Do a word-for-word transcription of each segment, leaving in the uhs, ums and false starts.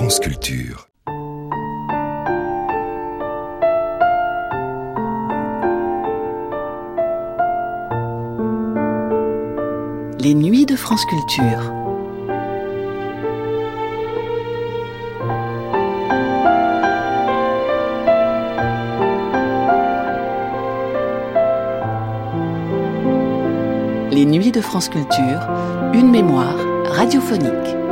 France Culture. Les nuits de France Culture. Les nuits de France Culture, une mémoire radiophonique.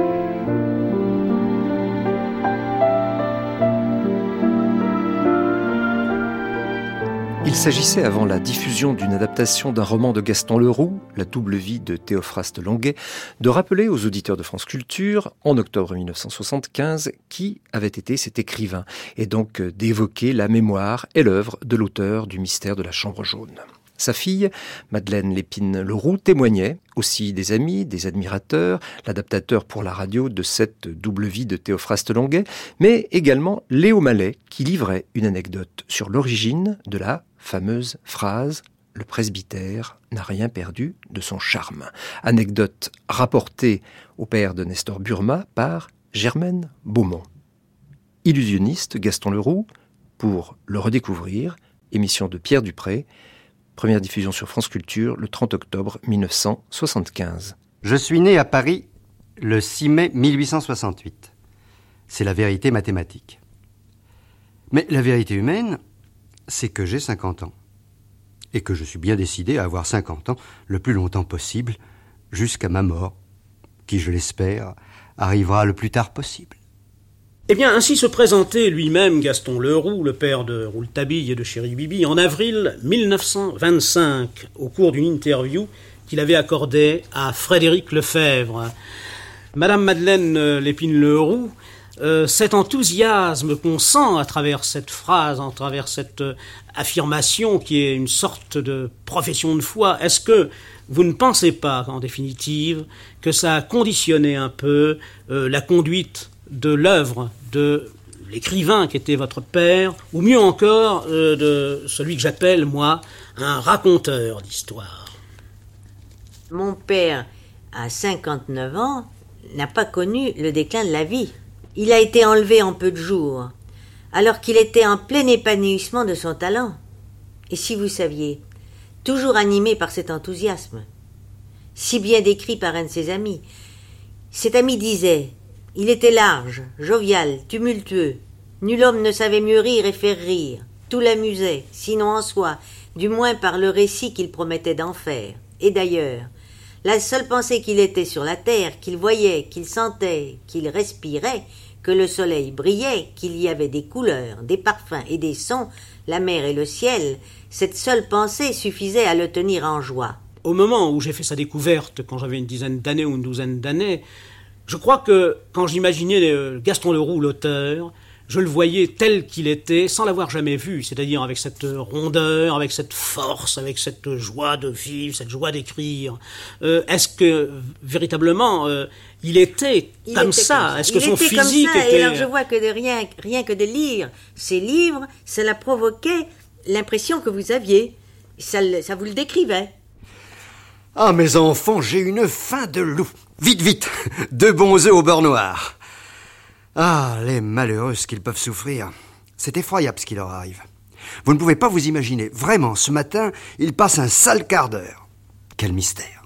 Il s'agissait avant la diffusion d'une adaptation d'un roman de Gaston Leroux, La double vie de Théophraste Longuet, de rappeler aux auditeurs de France Culture, en octobre mille neuf cent soixante-quinze, qui avait été cet écrivain, et donc d'évoquer la mémoire et l'œuvre de l'auteur du Mystère de la Chambre jaune. Sa fille, Madeleine Lépine-Leroux, témoignait, aussi des amis, des admirateurs, l'adaptateur pour la radio de cette double vie de Théophraste Longuet, mais également Léo Mallet, qui livrait une anecdote sur l'origine de la fameuse phrase « Le presbytère n'a rien perdu de son charme ». Anecdote rapportée au père de Nestor Burma par Germaine Beaumont. Illusionniste Gaston Leroux, pour le redécouvrir, émission de Pierre Dupré, première diffusion sur France Culture le trente octobre mille neuf cent soixante-quinze. Je suis né à Paris le six mai mille huit cent soixante-huit. C'est la vérité mathématique. Mais la vérité humaine, c'est que j'ai cinquante ans. Et que je suis bien décidé à avoir cinquante ans le plus longtemps possible, jusqu'à ma mort, qui, je l'espère, arrivera le plus tard possible. Eh bien, ainsi se présentait lui-même Gaston Leroux, le père de Rouletabille et de Chéri Bibi, en avril mille neuf cent vingt-cinq, au cours d'une interview qu'il avait accordée à Frédéric Lefebvre. Madame Madeleine Lépine-Leroux, euh, cet enthousiasme qu'on sent à travers cette phrase, à travers cette euh, affirmation qui est une sorte de profession de foi, est-ce que vous ne pensez pas, en définitive, que ça a conditionné un peu euh, la conduite de l'œuvre de l'écrivain qui était votre père, ou mieux encore euh, de celui que j'appelle, moi, un raconteur d'histoire? Mon père, à cinquante-neuf ans, n'a pas connu le déclin de la vie. Il a été enlevé en peu de jours, alors qu'il était en plein épanouissement de son talent. Et si vous saviez, toujours animé par cet enthousiasme, si bien décrit par un de ses amis, cet ami disait: il était large, jovial, tumultueux. Nul homme ne savait mieux rire et faire rire. Tout l'amusait, sinon en soi, du moins par le récit qu'il promettait d'en faire. Et d'ailleurs, la seule pensée qu'il était sur la terre, qu'il voyait, qu'il sentait, qu'il respirait, que le soleil brillait, qu'il y avait des couleurs, des parfums et des sons, la mer et le ciel, cette seule pensée suffisait à le tenir en joie. Au moment où j'ai fait sa découverte, quand j'avais une dizaine d'années ou une douzaine d'années, je crois que quand j'imaginais Gaston Leroux, l'auteur, je le voyais tel qu'il était, sans l'avoir jamais vu, c'est-à-dire avec cette rondeur, avec cette force, avec cette joie de vivre, cette joie d'écrire. Euh, est-ce que, véritablement, euh, il était il comme était ça? comme Est-ce que il son était physique comme ça, était... Et alors je vois que de rien, rien que de lire ces livres, cela provoquait l'impression que vous aviez. Ça, ça vous le décrivait. Ah, mes enfants, j'ai une faim de loup. Vite, vite, deux bons œufs au beurre noir. Ah, les malheureuses qu'ils peuvent souffrir. C'est effroyable ce qui leur arrive. Vous ne pouvez pas vous imaginer. Vraiment, ce matin, ils passent un sale quart d'heure. Quel mystère.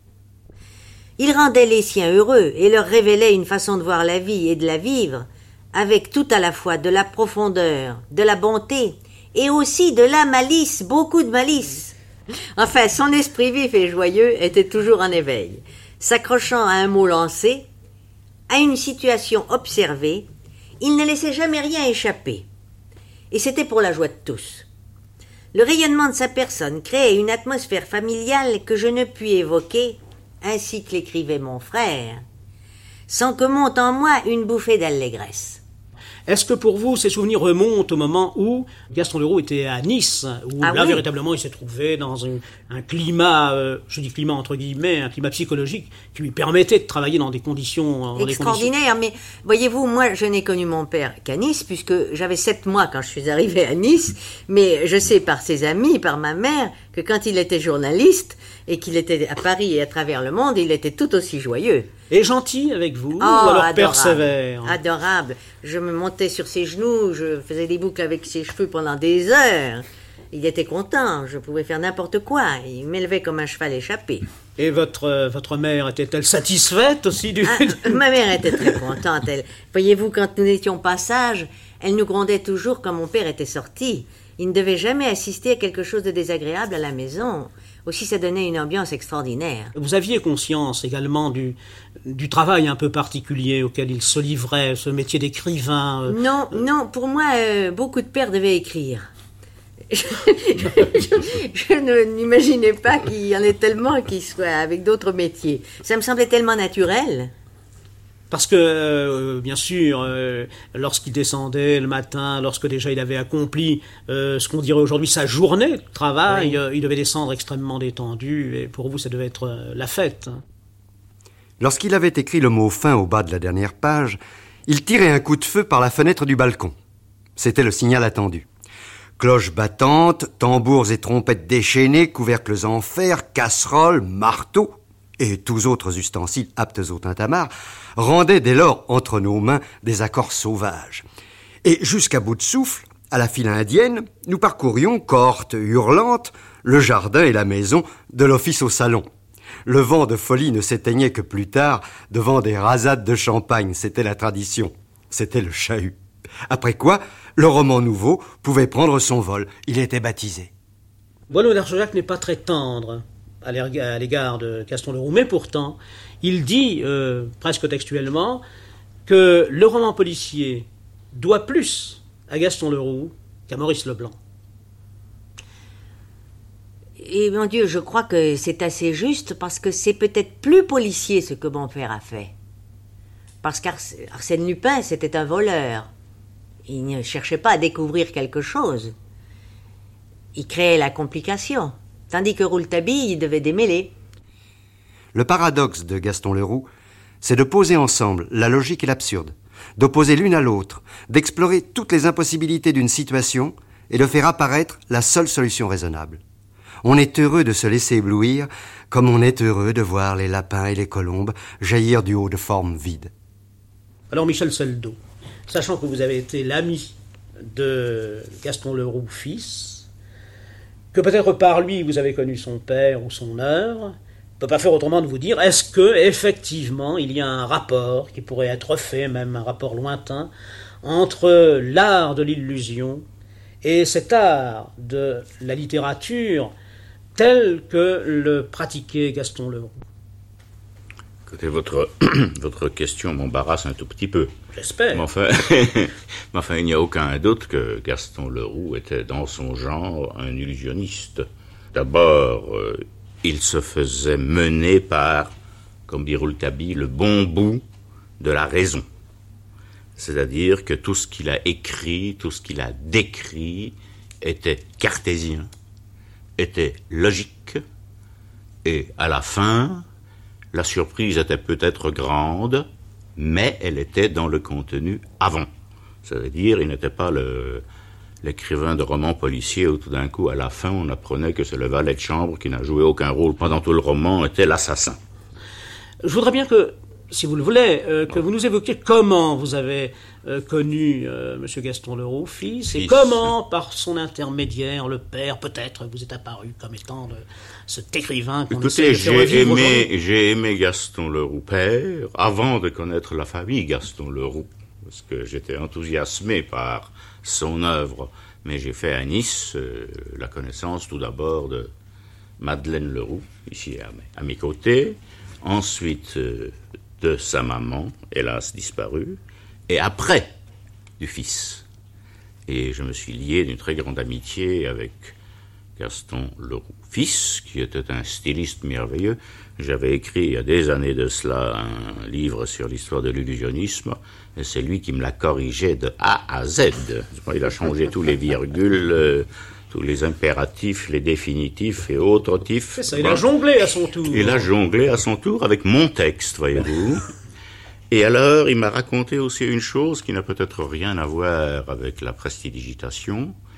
Il rendait les siens heureux et leur révélait une façon de voir la vie et de la vivre, avec tout à la fois de la profondeur, de la bonté et aussi de la malice, beaucoup de malice. Enfin, son esprit vif et joyeux était toujours en éveil. S'accrochant à un mot lancé, à une situation observée, il ne laissait jamais rien échapper. Et c'était pour la joie de tous. Le rayonnement de sa personne créait une atmosphère familiale que je ne puis évoquer, ainsi que l'écrivait mon frère, sans que monte en moi une bouffée d'allégresse. Est-ce que pour vous, ces souvenirs remontent au moment où Gaston Leroux était à Nice, où ah là, oui. véritablement, il s'est trouvé dans un, un climat, euh, je dis climat entre guillemets, un climat psychologique qui lui permettait de travailler dans des conditions... Dans extraordinaires, des conditions... mais voyez-vous, moi, je n'ai connu mon père qu'à Nice, puisque j'avais sept mois quand je suis arrivée à Nice, mais je sais par ses amis, par ma mère, que quand il était journaliste et qu'il était à Paris et à travers le monde, il était tout aussi joyeux. Et gentil avec vous, Oh, ou alors adorable, persévère? Adorable. Je me montais sur ses genoux, je faisais des boucles avec ses cheveux pendant des heures. Il était content, je pouvais faire n'importe quoi. Il m'élevait comme un cheval échappé. Et votre, euh, votre mère était-elle satisfaite aussi du... Ah, ma mère était très contente. Elle, voyez-vous, quand nous n'étions pas sages, elle nous grondait toujours quand mon père était sorti. Il ne devait jamais assister à quelque chose de désagréable à la maison. Aussi, ça donnait une ambiance extraordinaire. Vous aviez conscience également du, du travail un peu particulier auquel il se livrait, ce métier d'écrivain euh... Non, non, pour moi, euh, beaucoup de pères devaient écrire. Je, je, je ne n'imaginais pas qu'il y en ait tellement qui soient avec d'autres métiers. Ça me semblait tellement naturel. Parce que, euh, bien sûr, euh, lorsqu'il descendait le matin, lorsque déjà il avait accompli euh, ce qu'on dirait aujourd'hui sa journée de travail, oui. euh, il devait descendre extrêmement détendu, et pour vous, ça devait être euh, la fête. Lorsqu'il avait écrit le mot « fin » au bas de la dernière page, il tirait un coup de feu par la fenêtre du balcon. C'était le signal attendu. Cloches battantes, tambours et trompettes déchaînées, couvercles en fer, casseroles, marteaux et tous autres ustensiles aptes au tintamarre rendaient dès lors entre nos mains des accords sauvages. Et jusqu'à bout de souffle, à la file indienne, nous parcourions, cohorte hurlante, le jardin et la maison, de l'office au salon. Le vent de folie ne s'éteignait que plus tard devant des rasades de champagne. C'était la tradition. C'était le chahut. Après quoi, le roman nouveau pouvait prendre son vol. Il était baptisé. Boileau d'Argejac n'est pas très tendre à l'égard de Gaston Leroux, mais pourtant, il dit, euh, presque textuellement, que le roman policier doit plus à Gaston Leroux qu'à Maurice Leblanc. Et mon Dieu, je crois que c'est assez juste, parce que c'est peut-être plus policier ce que mon père a fait. Parce qu'Arsène Lupin, c'était un voleur. Il ne cherchait pas à découvrir quelque chose. Il créait la complication, tandis que Rouletabille, il devait démêler. Le paradoxe de Gaston Leroux, c'est de poser ensemble la logique et l'absurde, d'opposer l'une à l'autre, d'explorer toutes les impossibilités d'une situation et de faire apparaître la seule solution raisonnable. On est heureux de se laisser éblouir, comme on est heureux de voir les lapins et les colombes jaillir du haut de formes vides. Alors Michel Seldo, sachant que vous avez été l'ami de Gaston Leroux fils, que peut-être par lui vous avez connu son père ou son œuvre, on ne peut pas faire autrement de vous dire, est-ce que effectivement il y a un rapport qui pourrait être fait, même un rapport lointain, entre l'art de l'illusion et cet art de la littérature tel que le pratiquait Gaston Leroux? Écoutez, votre, votre question m'embarrasse un tout petit peu. J'espère. Mais enfin, mais enfin, il n'y a aucun doute que Gaston Leroux était dans son genre un illusionniste. D'abord, euh, il se faisait mener par, comme dit Rouletabille, le bon bout de la raison. C'est-à-dire que tout ce qu'il a écrit, tout ce qu'il a décrit était cartésien, était logique, et à la fin, la surprise était peut-être grande, mais elle était dans le contenu avant. C'est-à-dire, il n'était pas le, l'écrivain de romans policiers où tout d'un coup, à la fin, on apprenait que c'est le valet de chambre qui n'a joué aucun rôle pendant tout le roman, était l'assassin. Je voudrais bien que, si vous le voulez, euh, que vous nous évoquiez comment vous avez euh, connu euh, M. Gaston Leroux, fils, fils, et comment, par son intermédiaire, le père, peut-être, vous est apparu comme étant le, cet écrivain qu'on essaie de faire revivre aujourd'hui. Écoutez, j'ai aimé, j'ai aimé Gaston Leroux père avant de connaître la famille Gaston Leroux, parce que j'étais enthousiasmé par son œuvre, mais j'ai fait à Nice euh, la connaissance tout d'abord de Madeleine Leroux, ici à mes, à mes côtés, ensuite euh, de sa maman, hélas disparue, et après du fils. Et je me suis lié d'une très grande amitié avec Gaston Leroux fils, qui était un styliste merveilleux. J'avais écrit il y a des années de cela un livre sur l'histoire de l'illusionnisme, et c'est lui qui me l'a corrigé de A à Z. Il a changé tous les virgules, euh, tous les impératifs, les définitifs et autres tifs. C'est ça, il a jonglé à son tour. Il a jonglé à son tour avec mon texte, voyez-vous. Et alors, il m'a raconté aussi une chose qui n'a peut-être rien à voir avec la prestidigitation,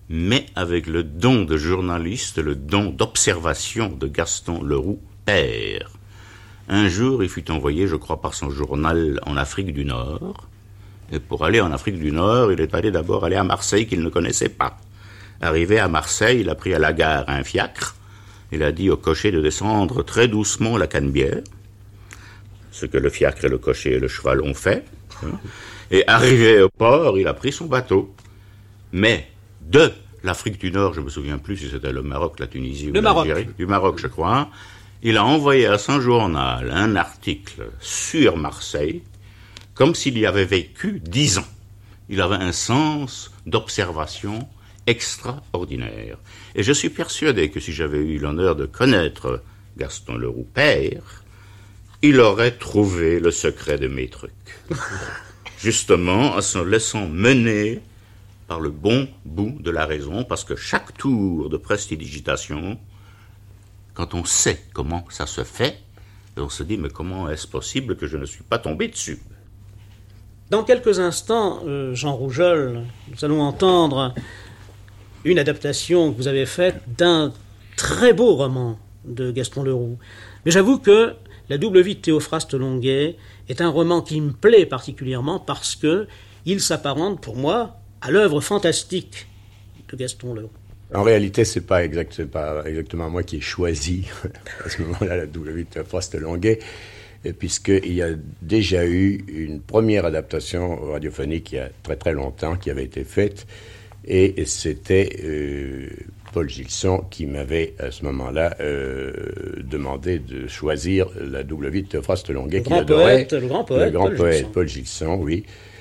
mais avec le don de journaliste, le don d'observation de Gaston Leroux, père. Un jour, il fut envoyé, je crois, par son journal en Afrique du Nord. Et pour aller en Afrique du Nord, il est allé d'abord aller à Marseille, qu'il ne connaissait pas. Arrivé à Marseille, il a pris à la gare un fiacre. Il a dit au cocher de descendre très doucement la Canebière, ce que le fiacre et le cocher et le cheval ont fait. Et arrivé au port, il a pris son bateau. Mais de l'Afrique du Nord, je ne me souviens plus si c'était le Maroc, la Tunisie ou l'Algérie, du Maroc, je crois, hein, il a envoyé à son journal un article sur Marseille, comme s'il y avait vécu dix ans. Il avait un sens d'observation extraordinaire. Et je suis persuadé que si j'avais eu l'honneur de connaître Gaston Leroux père, il aurait trouvé le secret de mes trucs. Justement, en se laissant mener par le bon bout de la raison, parce que chaque tour de prestidigitation, quand on sait comment ça se fait, on se dit, mais comment est-ce possible que je ne suis pas tombé dessus ? Dans quelques instants, euh, Jean Rougeol, nous allons entendre une adaptation que vous avez faite d'un très beau roman de Gaston Leroux. Mais j'avoue que La double vie de Théophraste Longuet est un roman qui me plaît particulièrement parce que il s'apparente pour moi à l'œuvre fantastique de Gaston Leroux. En réalité, c'est pas exact, c'est pas exactement moi qui ai choisi à ce moment-là la double vie de Théophraste Longuet, puisqu'il y a déjà eu une première adaptation radiophonique il y a très très longtemps qui avait été faite, et c'était euh, Paul Gilson qui m'avait à ce moment-là euh, demandé de choisir la double vie de Théophraste Longuet, qu'il adorait. Poète, le grand poète, le grand Paul poète Gilson. Paul Gilson, oui.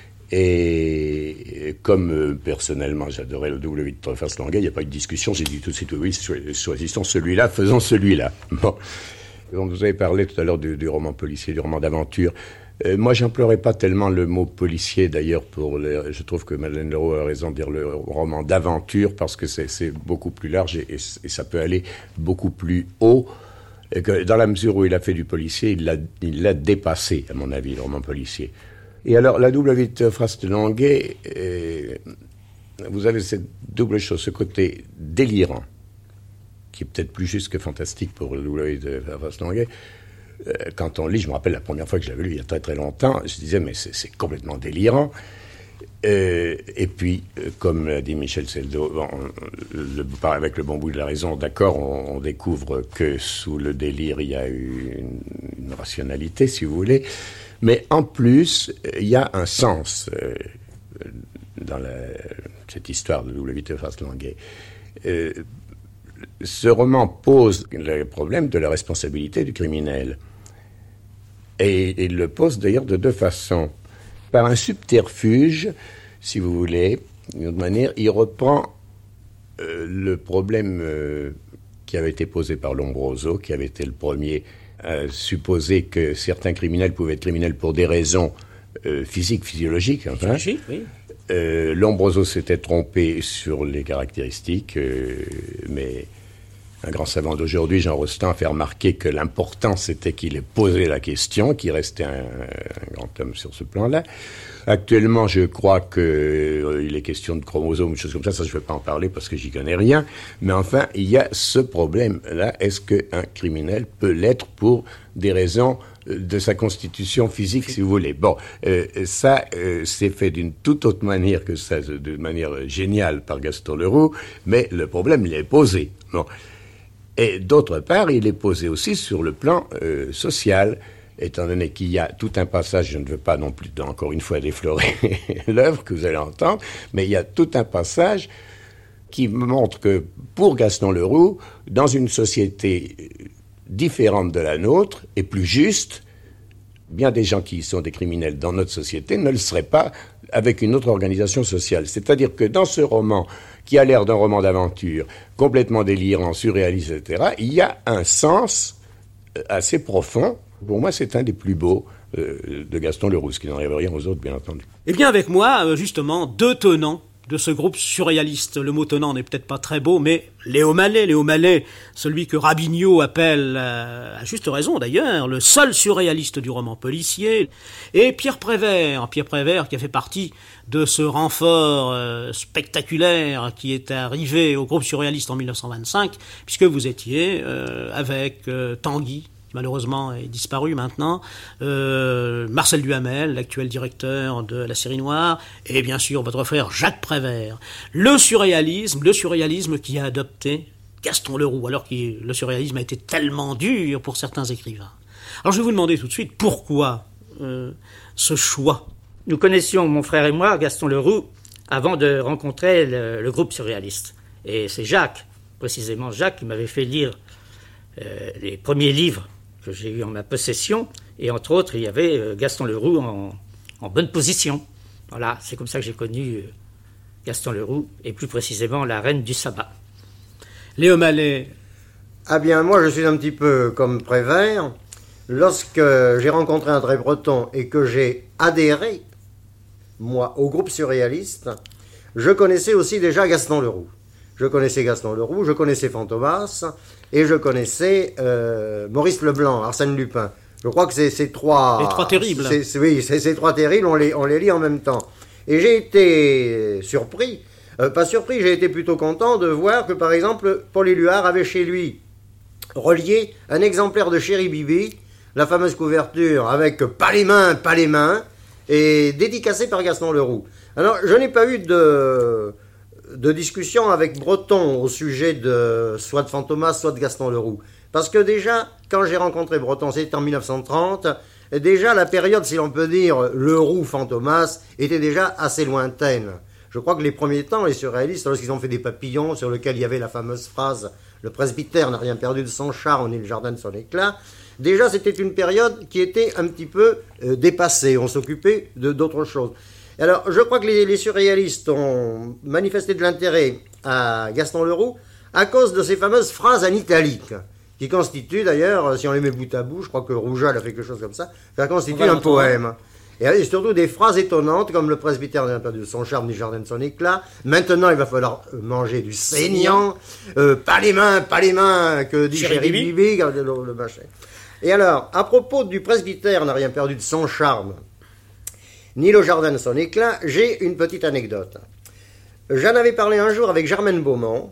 Et comme euh, personnellement j'adorais la double vie de Théophraste Longuet, il n'y a pas eu de discussion, j'ai dit tout de suite oui, choisissons celui-là, faisons celui-là. Bon. Donc, vous avez parlé tout à l'heure du, du roman policier, du roman d'aventure. Euh, moi, j'emploierais pas tellement le mot policier, d'ailleurs, pour les, je trouve que Madeleine Leroux a raison de dire le roman d'aventure, parce que c'est, c'est beaucoup plus large et, et, et ça peut aller beaucoup plus haut. Et que dans la mesure où il a fait du policier, il l'a, il l'a dépassé, à mon avis, le roman policier. Et alors, la double vie de Théophraste Longuet, euh, vous avez cette double chose, ce côté délirant, qui est peut-être plus juste que fantastique pour le double vie de Théophraste Longuet. Euh, quand on lit, je me rappelle la première fois que je l'avais lu, il y a très très longtemps, je disais, mais c'est, c'est complètement délirant. Euh, et puis, euh, comme l'a dit Michel Seldo, bon, le, avec le bon bout de la raison, d'accord, on, on découvre que sous le délire, il y a eu une, une rationalité, si vous voulez. Mais en plus, il y a un sens euh, dans la, cette histoire de double vie de Théophraste Longuet. Euh, ce roman pose le problème de la responsabilité du criminel. Et il le pose d'ailleurs de deux façons. Par un subterfuge, si vous voulez, d'une autre manière, il reprend euh, le problème euh, qui avait été posé par Lombroso, qui avait été le premier à supposer que certains criminels pouvaient être criminels pour des raisons euh, physiques, physiologiques. Enfin. Physiologique, oui. Euh, Lombroso s'était trompé sur les caractéristiques, euh, mais un grand savant d'aujourd'hui, Jean Rostand, a fait remarquer que l'important c'était qu'il ait posé la question, qu'il restait un, un grand homme sur ce plan-là. Actuellement, je crois qu'il euh, est question de chromosomes, des choses comme ça, ça je ne vais pas en parler parce que j'y connais rien, mais enfin, il y a ce problème-là. Est-ce qu'un criminel peut l'être pour des raisons de sa constitution physique, si vous voulez. Bon, euh, ça, euh, c'est fait d'une toute autre manière que ça, de manière géniale par Gaston Leroux, mais le problème, il est posé. Bon. Et d'autre part, il est posé aussi sur le plan euh, social, étant donné qu'il y a tout un passage, je ne veux pas non plus, encore une fois, déflorer l'œuvre que vous allez entendre, mais il y a tout un passage qui montre que, pour Gaston Leroux, dans une société différente de la nôtre et plus juste, bien des gens qui sont des criminels dans notre société ne le seraient pas avec une autre organisation sociale. C'est-à-dire que dans ce roman, qui a l'air d'un roman d'aventure, complètement délirant, surréaliste, et cetera, il y a un sens assez profond. Pour moi, c'est un des plus beaux euh, de Gaston Leroux, ce qui n'enlève rien aux autres, bien entendu. Eh bien, avec moi, justement, deux tenants de ce groupe surréaliste. Le mot tenant n'est peut-être pas très beau, mais Léo Mallet, Léo Mallet, celui que Rabignot appelle, euh, à juste raison d'ailleurs, le seul surréaliste du roman policier, et Pierre Prévert, Pierre Prévert qui a fait partie de ce renfort euh, spectaculaire qui est arrivé au groupe surréaliste en mille neuf cent vingt-cinq, puisque vous étiez euh, avec euh, Tanguy, malheureusement est disparu maintenant, euh, Marcel Duhamel, l'actuel directeur de la série Noire, et bien sûr votre frère Jacques Prévert. Le surréalisme, le surréalisme qui a adopté Gaston Leroux, alors que le surréalisme a été tellement dur pour certains écrivains. Alors je vais vous demander tout de suite pourquoi euh, ce choix. Nous connaissions, mon frère et moi, Gaston Leroux, avant de rencontrer le, le groupe surréaliste. Et c'est Jacques, précisément Jacques, qui m'avait fait lire euh, les premiers livres que j'ai eu en ma possession, et entre autres, il y avait euh, Gaston Leroux en, en bonne position. Voilà, c'est comme ça que j'ai connu euh, Gaston Leroux, et plus précisément la Reine du Sabbat. Léo Mallet. Ah bien, moi je suis un petit peu comme Prévert. Lorsque j'ai rencontré André Breton et que j'ai adhéré, moi, au groupe surréaliste, je connaissais aussi déjà Gaston Leroux. Je connaissais Gaston Leroux, je connaissais Fantomas, et je connaissais euh, Maurice Leblanc, Arsène Lupin. Je crois que c'est ces trois... Les trois terribles. C'est, c'est, oui, c'est ces trois terribles, on les, on les lit en même temps. Et j'ai été surpris, euh, pas surpris, j'ai été plutôt content de voir que, par exemple, Paul Éluard avait chez lui relié un exemplaire de Chéri Bibi, la fameuse couverture avec « Pas les mains, pas les mains », et dédicacée par Gaston Leroux. Alors, je n'ai pas eu de... de discussion avec Breton au sujet de soit de Fantomas, soit de Gaston Leroux. Parce que déjà, quand j'ai rencontré Breton, c'était en mille neuf cent trente, déjà la période, si l'on peut dire, Leroux-Fantomas, était déjà assez lointaine. Je crois que les premiers temps, les surréalistes, lorsqu'ils ont fait des papillons, sur lesquels il y avait la fameuse phrase « Le presbytère n'a rien perdu de son charme, ni le jardin de son éclat », déjà c'était une période qui était un petit peu euh, dépassée, on s'occupait de, d'autres choses. Alors, je crois que les, les surréalistes ont manifesté de l'intérêt à Gaston Leroux à cause de ces fameuses phrases en italique, qui constituent d'ailleurs, si on les met bout à bout, je crois que Rougeal a fait quelque chose comme ça, ça constitue un poème. Et surtout des phrases étonnantes, comme le presbytère n'a pas de son charme ni jardin de son éclat. Maintenant, il va falloir manger du saignant. Euh, pas les mains, pas les mains, que dit Chéri Bibi, le, le machin. Et alors, à propos du presbytère n'a rien perdu de son charme, ni le jardin de son éclat, j'ai une petite anecdote. J'en avais parlé un jour avec Germaine Beaumont,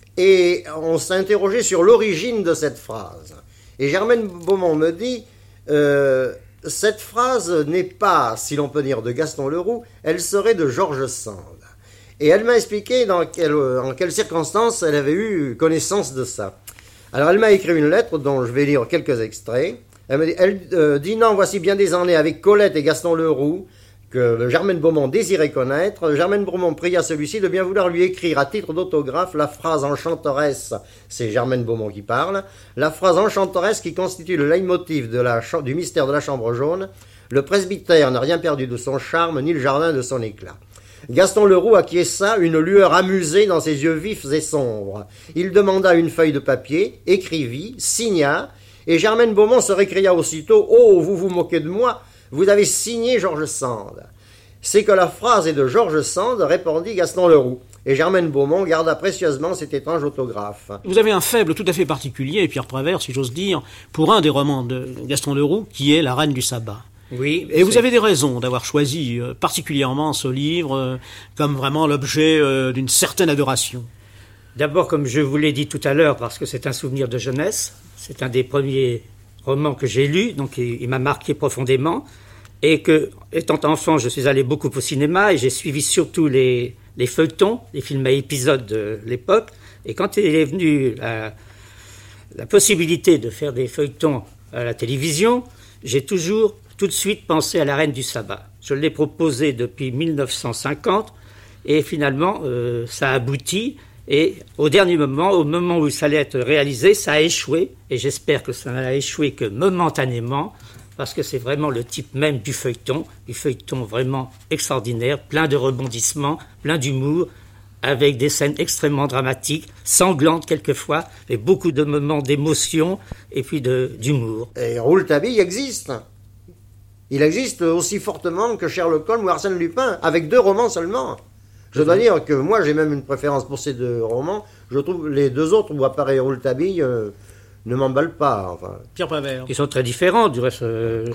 et on s'est interrogé sur l'origine de cette phrase. Et Germaine Beaumont me dit, euh, cette phrase n'est pas, si l'on peut dire, de Gaston Leroux, elle serait de George Sand. Et elle m'a expliqué dans quelle, en quelles circonstances elle avait eu connaissance de ça. Alors elle m'a écrit une lettre dont je vais lire quelques extraits. Elle me dit, elle, euh, dînant voici bien des années avec Colette et Gaston Leroux, que Germaine Beaumont désirait connaître, Germaine Beaumont pria celui-ci de bien vouloir lui écrire à titre d'autographe la phrase enchanteresse, c'est Germaine Beaumont qui parle, la phrase enchanteresse qui constitue le leitmotiv de la, du mystère de la chambre jaune, le presbytère n'a rien perdu de son charme, ni le jardin de son éclat. Gaston Leroux acquiesça, une lueur amusée dans ses yeux vifs et sombres. Il demanda une feuille de papier, écrivit, signa, et Germaine Beaumont se récria aussitôt « Oh, vous vous moquez de moi !» Vous avez signé George Sand. C'est que la phrase est de George Sand, répondit Gaston Leroux. Et Germaine Beaumont garda précieusement cet étrange autographe. Vous avez un faible tout à fait particulier, Pierre Prévert, si j'ose dire, pour un des romans de Gaston Leroux, qui est La Reine du Sabbat. Oui. Et vous avez des raisons d'avoir choisi euh, particulièrement ce livre euh, comme vraiment l'objet euh, d'une certaine adoration. D'abord, comme je vous l'ai dit tout à l'heure, parce que c'est un souvenir de jeunesse. C'est un des premiers romans que j'ai lu, donc il, il m'a marqué profondément. Et que, étant enfant, je suis allé beaucoup au cinéma et j'ai suivi surtout les, les feuilletons, les films à épisodes de l'époque. Et quand il est venu la, la possibilité de faire des feuilletons à la télévision, j'ai toujours tout de suite pensé à La Reine du Sabbat. Je l'ai proposé depuis mille neuf cent cinquante et finalement, euh, ça a abouti. Et au dernier moment, au moment où ça allait être réalisé, ça a échoué. Et j'espère que ça n'a échoué que momentanément, parce que c'est vraiment le type même du feuilleton, du feuilleton vraiment extraordinaire, plein de rebondissements, plein d'humour, avec des scènes extrêmement dramatiques, sanglantes quelquefois, et beaucoup de moments d'émotion et puis de, d'humour. Et Rouletabille existe. Il existe aussi fortement que Sherlock Holmes ou Arsène Lupin, avec deux romans seulement. Je dois dire que moi, j'ai même une préférence pour ces deux romans. Je trouve les deux autres, où apparaît Rouletabille, euh, ne m'emballent pas. Enfin. Pierre Prévert. Ils sont très différents, du reste. Euh...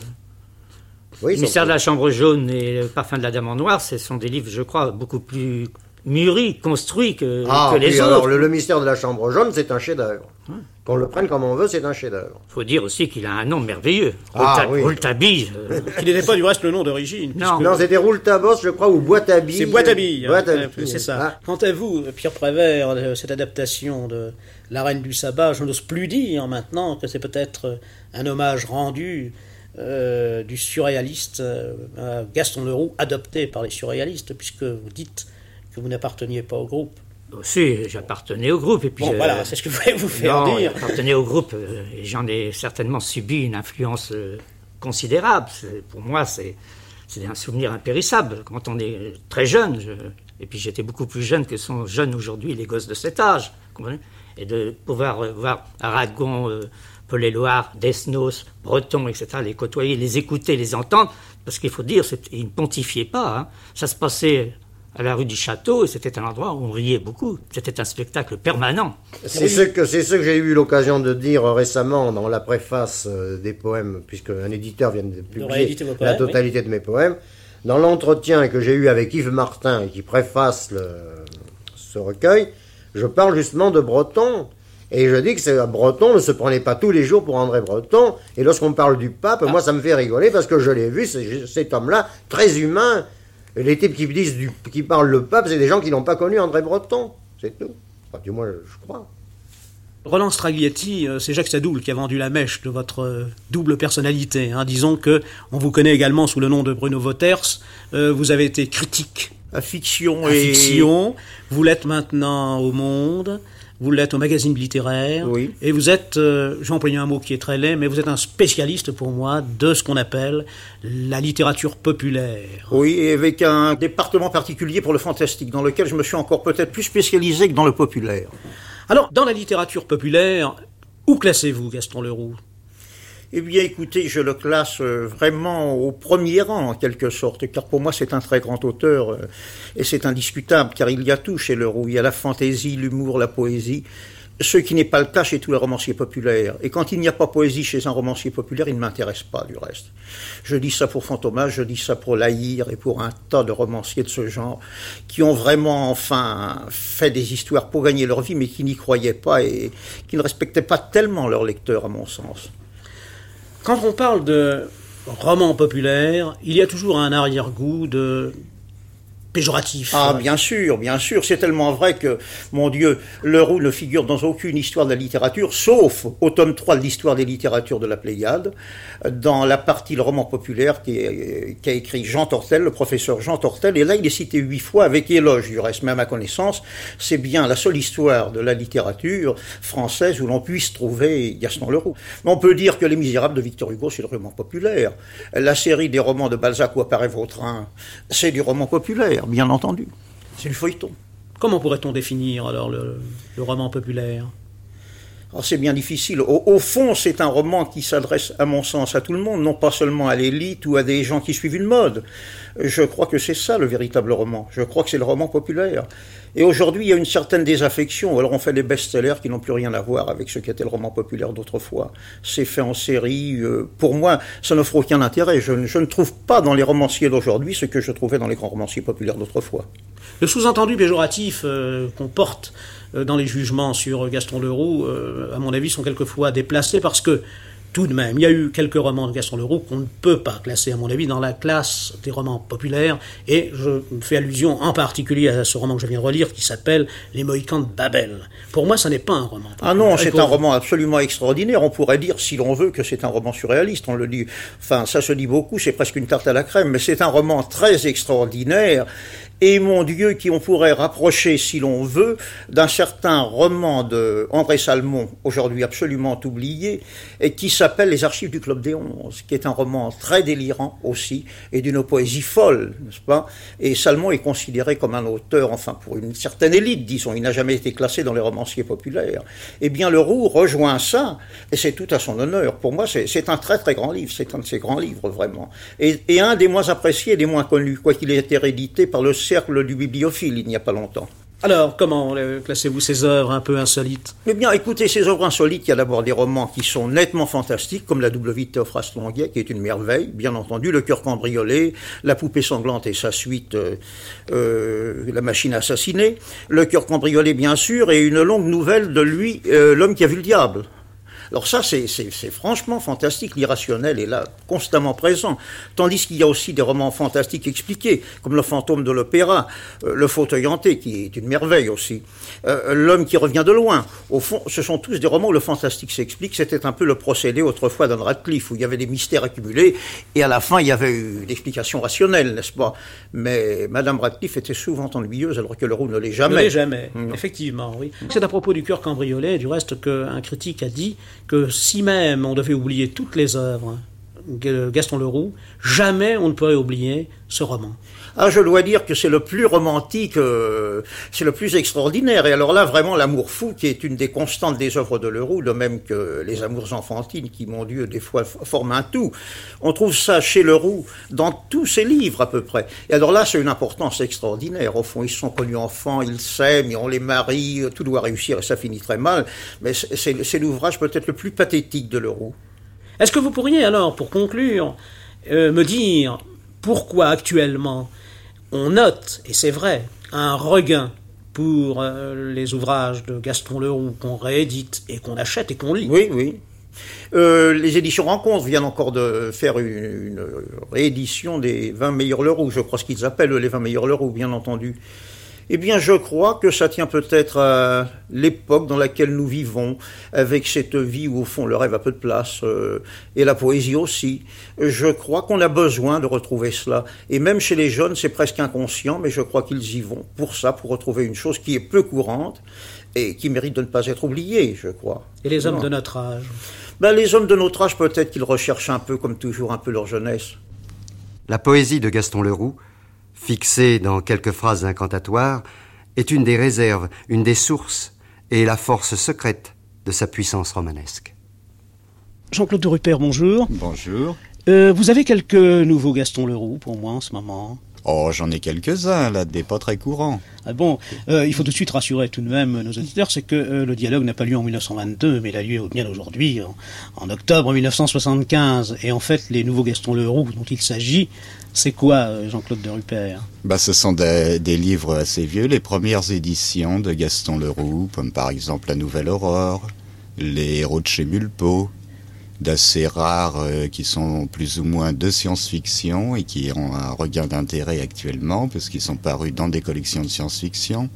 Oui, le mystère de la chambre jaune et le parfum de la dame en noir, ce sont des livres, je crois, beaucoup plus mûris, construits que, ah, que les oui, autres. Alors, le, le mystère de la chambre jaune, c'est un chef-d'œuvre. Ouais. Qu'on le prenne comme on veut, c'est un chef-d'œuvre. Il faut dire aussi qu'il a un nom merveilleux. Ah, oui. Rouletabille. Euh... Qui n'était pas du reste le nom d'origine. Non, puisque... non c'était Rouletabos, je crois, ou Boîte-à-Billes. C'est Boîte-à-Billes. Boîte-à-Billes. C'est ça. Ah. Quant à vous, Pierre Prévert, cette adaptation de La Reine du Sabbat, je n'ose plus dire maintenant que c'est peut-être un hommage rendu euh, du surréaliste euh, Gaston Leroux, adopté par les surréalistes, puisque vous dites que vous n'apparteniez pas au groupe. Aussi, j'appartenais au groupe. Et puis bon, je... voilà, c'est ce que je voulais vous faire non, dire. J'appartenais au groupe euh, et j'en ai certainement subi une influence euh, considérable. C'est, pour moi, c'est, c'est un souvenir impérissable. Quand on est très jeune, je... et puis j'étais beaucoup plus jeune que sont jeunes aujourd'hui les gosses de cet âge, comprenez ? Et de pouvoir euh, voir Aragon, euh, Paul-Éluard, Desnos, Breton, et cetera, les côtoyer, les écouter, les entendre, parce qu'il faut dire, ils ne pontifiaient pas. Hein. Ça se passait à la rue du Château, et c'était un endroit où on riait beaucoup. C'était un spectacle permanent. C'est ce que, c'est ce que j'ai eu l'occasion de dire récemment dans la préface des poèmes, puisque un éditeur vient de publier poèmes, la totalité oui. de mes poèmes. Dans l'entretien que j'ai eu avec Yves Martin, qui préface le, ce recueil, je parle justement de Breton. Et je dis que c'est, Breton ne se prenait pas tous les jours pour André Breton. Et lorsqu'on parle du pape, ah. moi ça me fait rigoler, parce que je l'ai vu, c'est, cet homme-là, très humain. Les types qui disent du, qui parlent le pape, c'est des gens qui n'ont pas connu André Breton, c'est tout. Enfin, du moins, je crois. Roland Straglietti, c'est Jacques Sadoul qui a vendu la mèche de votre double personnalité. Hein. Disons que on vous connaît également sous le nom de Bruno Woterst. Euh, vous avez été critique à fiction à et fiction. Vous l'êtes maintenant au Monde. Vous l'êtes au magazine littéraire, oui. Et vous êtes, euh, j'ai employé un mot qui est très laid, mais vous êtes un spécialiste pour moi de ce qu'on appelle la littérature populaire. Oui, et avec un département particulier pour le fantastique, dans lequel je me suis encore peut-être plus spécialisé que dans le populaire. Alors, dans la littérature populaire, où classez-vous Gaston Leroux ? Eh bien, écoutez, je le classe vraiment au premier rang, en quelque sorte, car pour moi, c'est un très grand auteur, et c'est indiscutable, car il y a tout chez Leroux. Il y a la fantaisie, l'humour, la poésie, ce qui n'est pas le cas chez tous les romanciers populaires. Et quand il n'y a pas poésie chez un romancier populaire, il ne m'intéresse pas, du reste. Je dis ça pour Fantomas, je dis ça pour Lahire, et pour un tas de romanciers de ce genre, qui ont vraiment, enfin, fait des histoires pour gagner leur vie, mais qui n'y croyaient pas, et qui ne respectaient pas tellement leurs lecteurs, à mon sens. Quand on parle de roman populaire, il y a toujours un arrière-goût de péjoratif. Ah, bien sûr, bien sûr. C'est tellement vrai que, mon Dieu, Leroux ne figure dans aucune histoire de la littérature, sauf au tome trois de l'histoire des littératures de la Pléiade, dans la partie le roman populaire qui qu'a écrit Jean Tortel, le professeur Jean Tortel, et là il est cité huit fois avec éloge du reste. Mais à ma connaissance, c'est bien la seule histoire de la littérature française où l'on puisse trouver Gaston Leroux. Mais on peut dire que Les Misérables de Victor Hugo, c'est le roman populaire. La série des romans de Balzac où apparaît Vautrin, c'est du roman populaire. Bien entendu, c'est du feuilleton. Comment pourrait-on définir alors le, le roman populaire ? Alors c'est bien difficile. Au, au fond, c'est un roman qui s'adresse, à mon sens, à tout le monde, non pas seulement à l'élite ou à des gens qui suivent une mode. Je crois que c'est ça le véritable roman. Je crois que c'est le roman populaire. Et aujourd'hui, il y a une certaine désaffection. Alors on fait des best-sellers qui n'ont plus rien à voir avec ce qu'était le roman populaire d'autrefois. C'est fait en série. Euh, pour moi, ça n'offre aucun intérêt. Je, je ne trouve pas dans les romanciers d'aujourd'hui ce que je trouvais dans les grands romanciers populaires d'autrefois. Le sous-entendu péjoratif euh, qu'on porte euh, dans les jugements sur Gaston Leroux, euh, à mon avis, sont quelquefois déplacés parce que, tout de même, il y a eu quelques romans de Gaston Leroux qu'on ne peut pas classer, à mon avis, dans la classe des romans populaires. Et je fais allusion en particulier à ce roman que je viens de relire qui s'appelle Les Mohicans de Babel. Pour moi, ça n'est pas un roman populaire. Ah non, c'est un roman absolument extraordinaire. On pourrait dire, si l'on veut, que c'est un roman surréaliste. On le dit, enfin, ça se dit beaucoup, c'est presque une tarte à la crème, mais c'est un roman très extraordinaire. Et mon Dieu, qui on pourrait rapprocher, si l'on veut, d'un certain roman de André Salmon, aujourd'hui absolument oublié, et qui s'appelle Les Archives du Club des Onze, qui est un roman très délirant aussi, et d'une poésie folle, n'est-ce pas ? Et Salmon est considéré comme un auteur, enfin pour une certaine élite, disons, il n'a jamais été classé dans les romanciers populaires. Eh bien, Leroux rejoint ça, et c'est tout à son honneur. Pour moi, c'est, c'est un très très grand livre, c'est un de ses grands livres, vraiment. Et, et un des moins appréciés et des moins connus, quoiqu'il ait été réédité par le cercle du bibliophile il n'y a pas longtemps. Alors, comment euh, classez-vous ces œuvres un peu insolites? Eh bien, écoutez, ces œuvres insolites, il y a d'abord des romans qui sont nettement fantastiques, comme La double vie de Théophraste Longuet, qui est une merveille, bien entendu, Le cœur cambriolé, La poupée sanglante et sa suite, euh, euh, La machine assassinée, Le cœur cambriolé, bien sûr, et une longue nouvelle de lui, euh, L'homme qui a vu le diable. Alors ça, c'est, c'est, c'est franchement fantastique. L'irrationnel est là, constamment présent. Tandis qu'il y a aussi des romans fantastiques expliqués, comme Le fantôme de l'opéra, euh, Le fauteuil hanté, qui est une merveille aussi, euh, L'homme qui revient de loin. Au fond, ce sont tous des romans où le fantastique s'explique. C'était un peu le procédé autrefois d'Anne Radcliffe, où il y avait des mystères accumulés, et à la fin, il y avait eu l'explication rationnelle, n'est-ce pas? Mais Madame Radcliffe était souvent ennuyeuse, alors que Leroux ne l'est jamais. Ne l'est jamais, Non. effectivement, oui. C'est à propos du cœur cambriolé, du reste, qu'un critique a dit que si même on devait oublier toutes les œuvres de Gaston Leroux, jamais on ne pourrait oublier ce roman. Ah, je dois dire que c'est le plus romantique, euh, c'est le plus extraordinaire. Et alors là, vraiment, l'amour fou, qui est une des constantes des œuvres de Leroux, de même que les amours enfantines, qui, mon Dieu, des fois forment un tout. On trouve ça chez Leroux dans tous ses livres, à peu près. Et alors là, c'est une importance extraordinaire. Au fond, ils se sont connus enfants, ils s'aiment, on les marie, tout doit réussir, et ça finit très mal. Mais c'est, c'est, c'est l'ouvrage peut-être le plus pathétique de Leroux. Est-ce que vous pourriez alors, pour conclure, euh, me dire pourquoi actuellement on note, et c'est vrai, un regain pour euh, les ouvrages de Gaston Leroux qu'on réédite et qu'on achète et qu'on lit? Oui, oui. Euh, les éditions Rencontres viennent encore de faire une, une réédition des vingt meilleurs Leroux, je crois ce qu'ils appellent les vingt meilleurs Leroux, bien entendu. Eh bien, je crois que ça tient peut-être à l'époque dans laquelle nous vivons, avec cette vie où, au fond, le rêve a peu de place, euh, et la poésie aussi. Je crois qu'on a besoin de retrouver cela. Et même chez les jeunes, c'est presque inconscient, mais je crois qu'ils y vont pour ça, pour retrouver une chose qui est peu courante et qui mérite de ne pas être oubliée, je crois. Et les hommes non. de notre âge? Ben, les hommes de notre âge, peut-être qu'ils recherchent un peu, comme toujours, un peu leur jeunesse. La poésie de Gaston Leroux, fixée dans quelques phrases incantatoires, est une des réserves, une des sources et la force secrète de sa puissance romanesque. Jean-Claude de Rupert, bonjour. Bonjour. Euh, vous avez quelques nouveaux Gaston Leroux pour moi en ce moment? Oh, j'en ai quelques-uns, là, des pas très courants. Ah bon, euh, il faut tout de suite rassurer tout de même nos auditeurs, c'est que euh, le dialogue n'a pas lieu en mille neuf cent vingt-deux, mais il a lieu bien aujourd'hui, en, en octobre mille neuf cent soixante-quinze. Et en fait, les nouveaux Gaston Leroux dont il s'agit, c'est quoi, Jean-Claude de Rupert? Bah, ce sont des, des livres assez vieux, les premières éditions de Gaston Leroux, comme par exemple La Nouvelle Aurore, Les Héros de chez Mulpeau, d'assez rares euh, qui sont plus ou moins de science-fiction et qui ont un regain d'intérêt actuellement parce qu'ils sont parus dans des collections de science-fiction,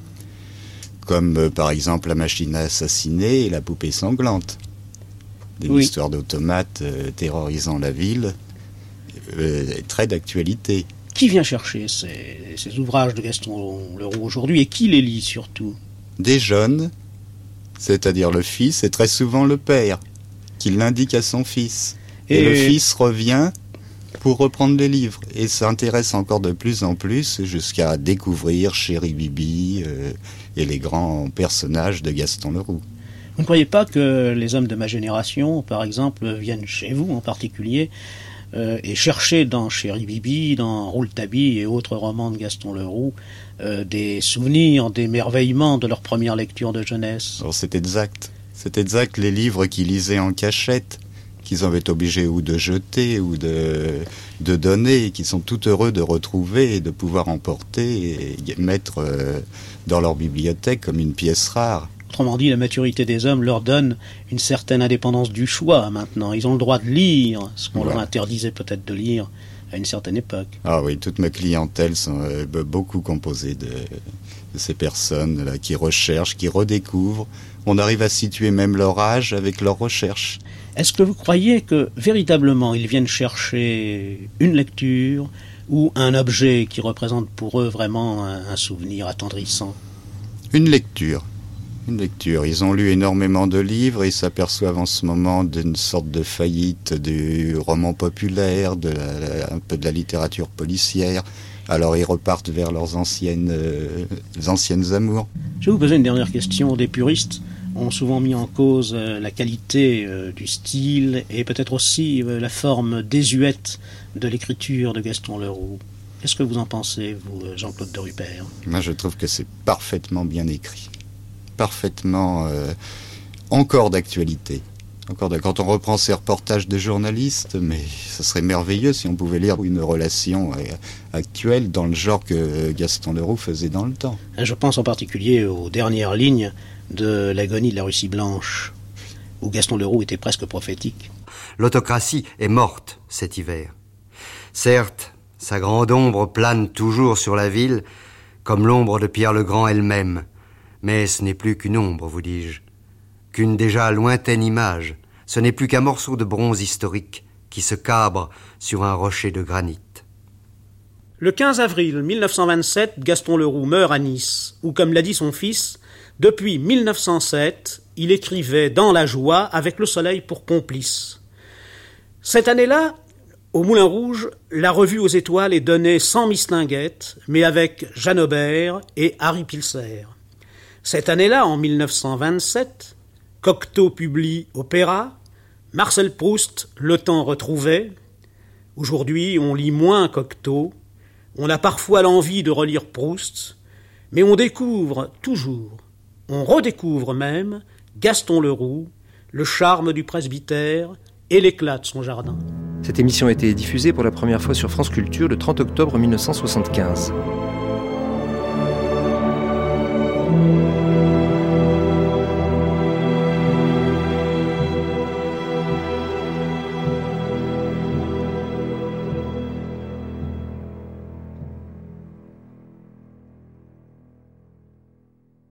comme euh, par exemple La machine à assassiner et La poupée sanglante, des oui. histoires d'automates euh, terrorisant la ville, euh, très d'actualité. Qui vient chercher ces, ces ouvrages de Gaston Leroux aujourd'hui et qui les lit surtout? Des jeunes, c'est-à-dire le fils et très souvent le père, qui l'indique à son fils. Et, et le fils revient pour reprendre les livres et s'intéresse encore de plus en plus jusqu'à découvrir Chéri Bibi euh, et les grands personnages de Gaston Leroux. Vous ne croyez pas que les hommes de ma génération, par exemple, viennent chez vous en particulier euh, et chercher dans Chéri Bibi, dans Rouletabille et autres romans de Gaston Leroux euh, des souvenirs, des émerveillements de leur première lecture de jeunesse? Alors c'est exact. C'est exact, les livres qu'ils lisaient en cachette, qu'ils avaient été obligés ou de jeter ou de, de donner, et qu'ils sont tout heureux de retrouver et de pouvoir emporter et mettre euh, dans leur bibliothèque comme une pièce rare. Autrement dit, la maturité des hommes leur donne une certaine indépendance du choix maintenant. Ils ont le droit de lire, ce qu'on ouais. leur interdisait peut-être de lire à une certaine époque. Ah oui, toute ma clientèle sont euh, beaucoup composée de, de ces personnes là, qui recherchent, qui redécouvrent. On arrive à situer même leur âge avec leurs recherches. Est-ce que vous croyez que véritablement ils viennent chercher une lecture ou un objet qui représente pour eux vraiment un, un souvenir attendrissant? Une lecture. Une lecture. Ils ont lu énormément de livres et ils s'aperçoivent en ce moment d'une sorte de faillite du roman populaire, de la, un peu de la littérature policière. Alors ils repartent vers leurs anciennes, euh, anciennes amours. Je vais vous poser une dernière question. Des puristes ont souvent mis en cause euh, la qualité euh, du style et peut-être aussi euh, la forme désuète de l'écriture de Gaston Leroux. Qu'est-ce que vous en pensez, vous, Jean-Claude de Rupert? Moi, je trouve que c'est parfaitement bien écrit. Parfaitement euh, encore d'actualité. Encore de, quand on reprend ces reportages de journalistes, mais ce serait merveilleux si on pouvait lire une relation euh, actuelle dans le genre que Gaston Leroux faisait dans le temps. Je pense en particulier aux dernières lignes de l'agonie de la Russie blanche, où Gaston Leroux était presque prophétique. L'autocratie est morte cet hiver. Certes, sa grande ombre plane toujours sur la ville, comme l'ombre de Pierre le Grand elle-même. Mais ce n'est plus qu'une ombre, vous dis-je, qu'une déjà lointaine image. Ce n'est plus qu'un morceau de bronze historique qui se cabre sur un rocher de granit. Le quinze avril mille neuf cent vingt-sept, Gaston Leroux meurt à Nice, où, comme l'a dit son fils, depuis mille neuf cent sept, il écrivait dans la joie avec le soleil pour complice. Cette année-là, au Moulin Rouge, la revue aux étoiles est donnée sans mistinguette, mais avec Jeanne Aubert et Harry Pilser. Cette année-là, en mille neuf cent vingt-sept, Cocteau publie Opéra, Marcel Proust, Le Temps retrouvé. Aujourd'hui, on lit moins Cocteau, on a parfois l'envie de relire Proust, mais on découvre toujours, on redécouvre même Gaston Leroux, le charme du presbytère et l'éclat de son jardin. Cette émission a été diffusée pour la première fois sur France Culture le trente octobre mille neuf cent soixante-quinze.